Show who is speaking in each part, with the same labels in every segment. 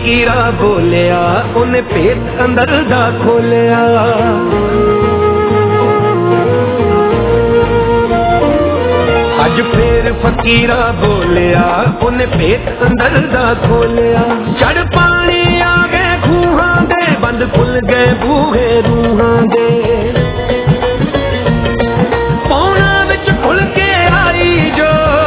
Speaker 1: फकीरा बोलिया उन्हें पेट अंदर दा खोलिया। अज फिर फकीरा बोलिया उन्हें पेट अंदर दा खोलिया। चढ़ पानी आ गए खूहां दे, बंद खुल गए बूहे रूहां दे। पौना विच खुल के आई जो,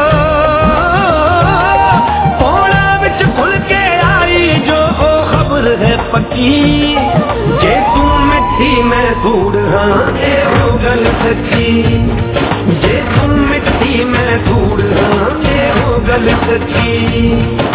Speaker 1: पौना विच खुल के आई जो, ओ खबर है पक्की। जे तू मिट्टी मैं धूड़ हाँ ए हो गल सच्ची। जे तू मिट्टी मैं धूड़ हाँ ए हो गल सच्ची।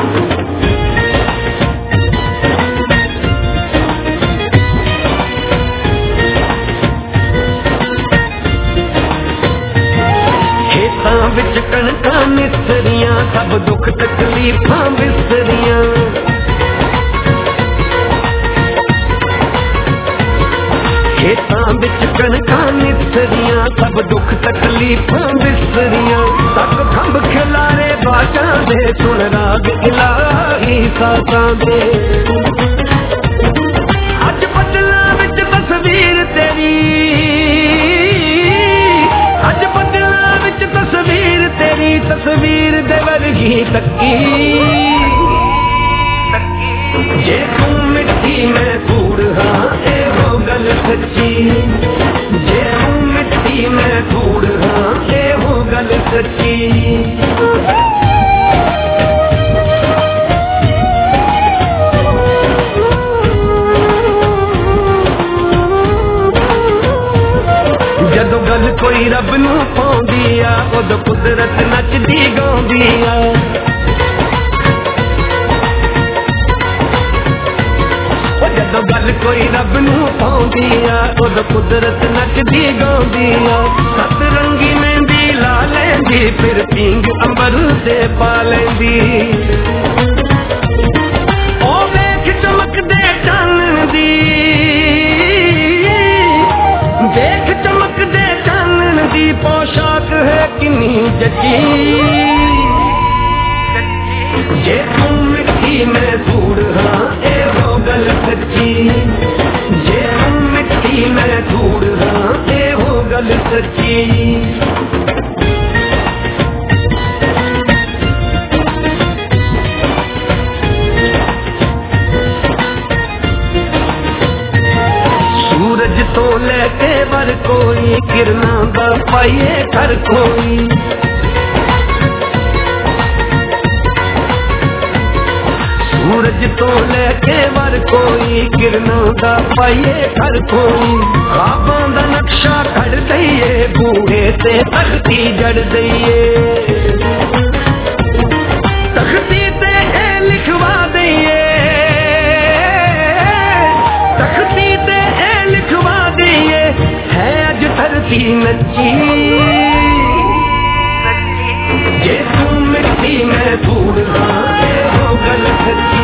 Speaker 1: विच कणकां मिसरियां सब दुख तकलीफां बिसरियां। खेतां विच कणकां मिसरियां सब दुख तकलीफां बिसरियां। तक खंभ खिलारे बाजां दे, सुन राग इलाही साजां दे। अज बदलां विच तस्वीर तेरी, अज बदलां विच तस्वीर तेरी, तस्वीर दे वर्गी तक्की। जे तू मिट्टी मैं धूड़ हाँ ए हो गल सच्ची। जे तू मिट्टी मैं धूड़ हाँ ए हो गल सच्ची। जदों गल कोई रब नूं पाउंदी आ, उदों कुदरत नचदी गाउंदी आ। जदों गल कोई रब नूं पाउंदी आ, उदों कुदरत नचदी गाउंदी आ। सतरंगी मेहंदी ला लैंदी, फिर पींग अंबर ते पा लैंदी। ओ वेख चमकदे चानण दी, देख चमकदे चानण दी, पोशाक है किन्नी जची। जे तू मिट्टी मैं धूड़ हाँ ए हो गल सच्ची। जे तू मिट्टी मैं धूड़ हाँ ए हो गल सच्ची। सूरज तो लेके वर कोई, किरना दा पाइए कर कोई। सूरज तो लेके वर कोई, किरना दा पाइए कर कोई। ख्वाबां दा नक्शा कढ़ दईए, बूहे ते तख्ती जड़ दईए। तख्ती ते ए लिखवा दईए, तख्ती ते ए लिखवा दईए, है अज धरती नच्ची। जे तू मिट्टी मैं धूड़ हाँ ए हो गल सच्ची।